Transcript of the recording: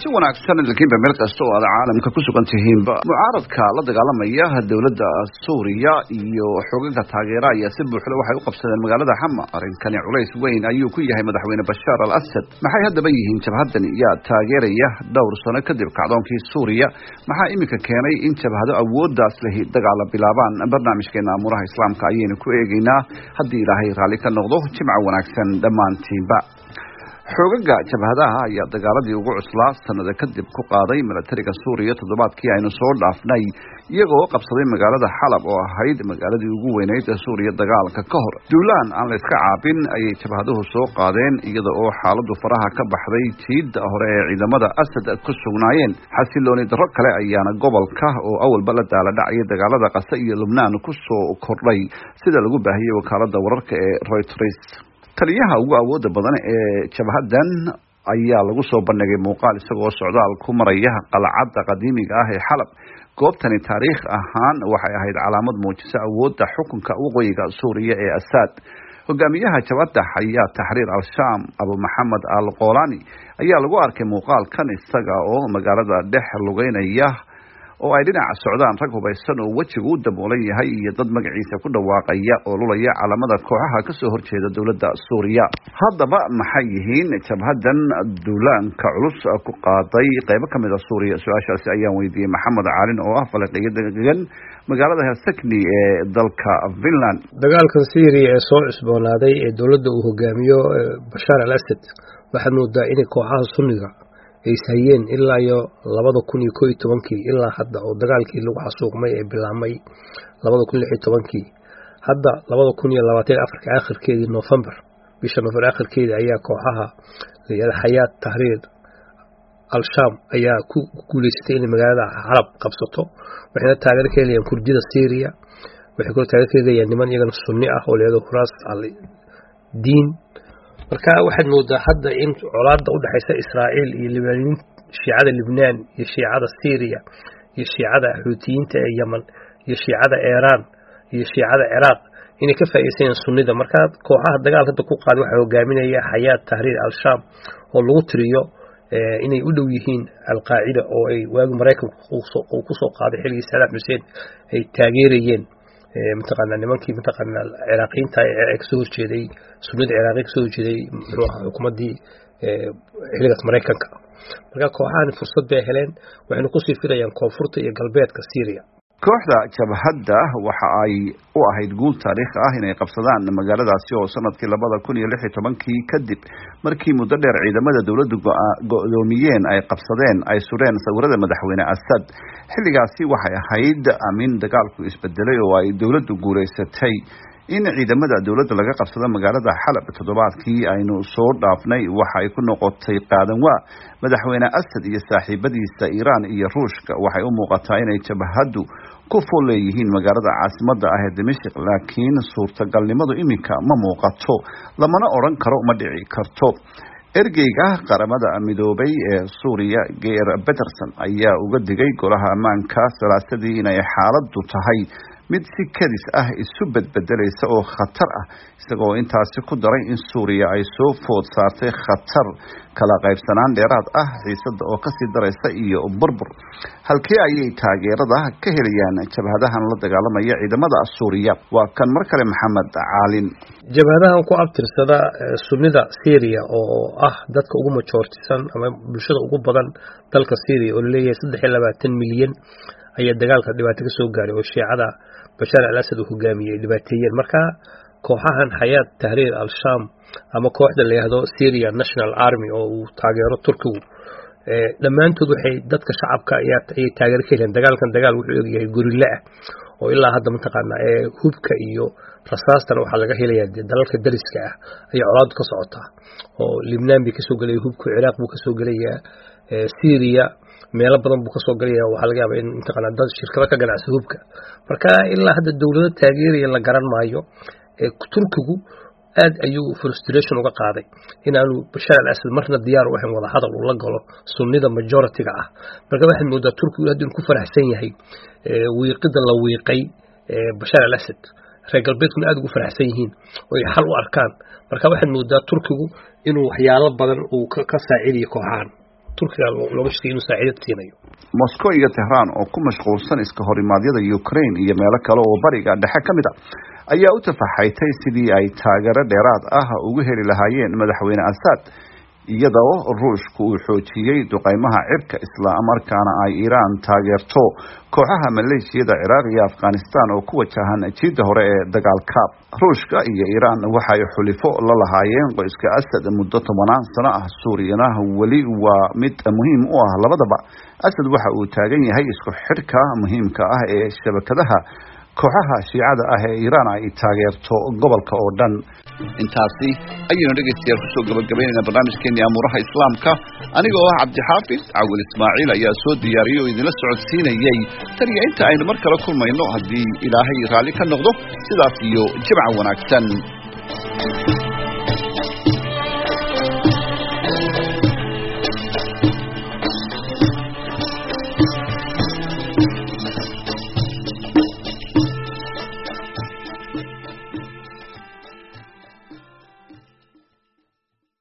kulanti wanaagsan laakiin meel kasta oo caalamka ku sugan tihiin mucaaradka la dagaalamaya dawladda Suuriya iyo xoogagga taageera ayaa si buuxda waxay u qabsadeen magaalada Xama arinkani culays weyn ayuu ku yahay madaxweyne Bashar al-Assad maxay hadaba yihiin jabhadan iyo taageeraya dhowr sano kadib kacdoonkii Suuriya maxaa imika keenay in jabhado awooddaas leh dagaal bilaabaan barnaamijkeena amuraha islaamka ayaynu ku eegaynaa haddii Ilaahay raali ka noqdo jimca wanaagsan dhamaantiinba xoogagga jabhadaha ayaa dagaaladii ugu cuslaa sanada kadib ku qaaday militariga Suuriya toddobaadkii aynu soo dhaafnay iyagoo qabsaday magaalada Xalab oo ahayd magaaladii ugu weynayd ee Suuriya dagaalka ka hor duulaan aan la iska caabin ayay jabhaduhu soo qaadeen iyada oo xaaladu faraha ka baxday tiida hore ee ciidamada Assad ku sugnaayeen xasilooni darro kale ayaana gobolka oo awalba la daala dhacay dagaalada Qasa iyo Lubnaan ku soo kordhay sida lagu baahiyay wakaaladda wararka ee Reuters taliyaha ugu awoodda badan ee jabhadan ayaa lagu soo bandhigay muuqaal isagoo socdaal ku maraya qalcadda qadiimiga ah ee Xalab goobtani taariikh ahaan waxay ahayd calaamad muujisa awoodda xukunka waqooyiga Suuriya ee Assad hogaamiyaha jabhadda ayaa Tahriir al-Sham Abu Muhammad al-Qolani ayaa lagu arkay muuqaalkan isaga oo magaalada dhex lugeynaya oo ay dhinaca socdaan rag hubaysan oo wajigu u daboolan yahay iyo dad magaciisa ku dhawaaqaya oo lulaya calamada kooxaha ka soo horjeeda dawladda Suuriya haddaba maxay yihiin jabhadan duulaanka culus ku qaaday qaybo kamid ah Suuriya su'aashaasi ayaan weydiiyay Maxamed Caalin oo ah falanqeeyo degan magaalada Helsinki ee dalka Finland dagaalkan Suuriya ee soo cusboonaaday ee dawladda uu hogaamiyo Bashar al-Assad waxa moodaa in kooxaha Sunniga ay sayeen ilaa iyo 2011 ilaa hadda oo dagaalkii lagu xasuuqmay ee bilaamay 2016 hadda 2024 aakhirkeedii November bisha November aakhirkeedii ayaa kooxaha Hayat Tahrir al-Sham ayaa ku guuleystay in magaalada Xalab qabsato waxayna taageero ka helayaan Kurdida Syria waxay ku taageero ka helayaan niman iyaga Sunni ah oo leeyahay Khuraas al-Diin marka waxaad moodaa hadda in colaadda u dhaxaysa Israa'iil iyo Libaaniin shiicada Lebanon iyo shiicada Syria iyo shiicada Xuutiyiinta ee Yemen iyo shiicada Iran iyo shiicada Iraq inay ka faa'iideysan Sunnida marka kooxaha dagaalka ku qaaday waxa hogaaminaya Hayat Tahrir al-Sham oo lagu tiriyo inay u dhow yihiin al-Qaacida oo ay waagi Mareykanku ku soo qaaday xilligii Saddam Hussein ay taageerayeen متقنا نمانكي متقنا العراقيين تاع كسور جدي سنود العراقي كسور جدي حكومة دي حلقة مريكانكا marka kooxahan fursad bay heleen waxayna ku sii firayaan koonfurta iyo galbeedka Syria kooxda jabhadda waxa ay u ahayd guul taariikh ah inay qabsadaan magaaladaasi oo sanadkii 2016 kadib markii muddo dheer ciidamada dawladdu go'doomiyeen ay qabsadeen ay sureen sawirada madaxweyne Assad xilligaasi waxay ahayd amin dagaalku isbedelay oo ay dawladdu guuleysatay in ciidamada dawladda laga qabsado magaalada Xalab toddobaadkii aynu soo dhaafnay waxa ay ku noqotay qaadan waa madaxweyne Assad iyo saaxiibadiisa Iran iyo Ruushka waxay u muuqataa inay jabhadu ku fuleeyihiin magaalada caasimadda ah ee Dimashq laakiin suurtagalnimadu imika ma muuqato lamana oran karo ma dhici karto ergeyga qaramada midoobay ee Suuriya Geir Peterson ayaa uga digay golaha ammaanka salaasadii inay xaaladdu tahay mid si kadis ah isu bedbedelaysa oo khatar ah isagoo intaasi ku daray in Suuriya ay soo food saartay khatar kala qaybsanaan dheeraad ah xiisada oo ka sii daraysa iyo burbur halkii ayay taageerada ka helayaan jabhadahan la dagaalamaya ciidamada Suuriya waa kan mar kale Maxamed Caalin jabhadahan ku abtirsada Sunnida Syria oo ah dadka ugu majoritisan ama bulshada ugu badan dalka Syria oo leeyahay 23 milyan ayaa dagaalka dhibaato ka soo gaaray oo shiicada Bashar al-Assad hogaamiyay dhibaateeyeen marka kooxahan Hayat Tahrir al-Sham ama kooxda la yiraahdo Syria National Army oo uu taageero Turkigu dhamaantood waxay dadka shacabka ay taageero ka heleen dagaalkan dagaal wuxuu yahay gorilla ah oo ilaa hadda mataqaana hubka iyo rasaastan waxa laga helayaa dalalka dariska ah ay colaad ka socota oo Lebanon bi ka soo galay hubka Iraq buu ka soo galayaa Syria meelo badan buu ka soo galaya waxa laga yaabaa in intaqana dad shirkado ka ganacsi hubka marka ilaa hadda dawladda taageeraya la garan maayo Turkigu aad ayuu frustration uga qaaday inaanu Bashar al-Assad marna diyaar u ahayn wada hadal uu la galo Sunnida majority-ga ah marka waxay moodaa Turkigu aad inuu ku faraxsan yahay wiiqida la wiiqay Bashar al-Assad reer galbeedkuna aad ugu faraxsan yihiin oo ay xal u arkaan marka waxay moodaa Turkigu inuu waxyaalo badan uu ka saacidiyo kooxahan turkiga looga shaqeeyay inuu saaciidad siinayo. Moscow iyo Tehran oo ku mashquulsan iska horimaadyada Ukraine iyo meelo kale oo bariga dhexe ka mid ah ayaa u tafaxaytay sidii ay taageero dheeraad ah ugu heli lahaayeen madaxweyne Assad, iyadoo Ruushku uu xoojiyay duqeymaha cirka isla markaana ay Iran taageerto kooxaha maleeshiyada Ciraaq iyo Afghanistan oo ku wajahan jiida hore ee dagaalka. Ruushka iyo Iran waxay xulifo la lahaayeen qoyska Assad muddo 10 sano ah. Suuriyana wali waa mid muhiim u ah labadaba. Assad waxa uu taagan yahay isku xidhka muhiimka ah ee shabakadaha kooxaha shiicada ah ee Iran ay taageerto gobolka oo dhan. intaasi ayaynu dhegeystayaal kusoo gabagabeynayna barnaamijkeennii amuuraha islaamka anigoo ah Cabdixaafis Cawil Ismaaciil ayaa soo diyaariyay oo idinla socodsiinayay tan iyo inta aynu mar kale kulmayno haddii Ilaahay raali ka noqdo sidaas iyo jimca wanaagsan.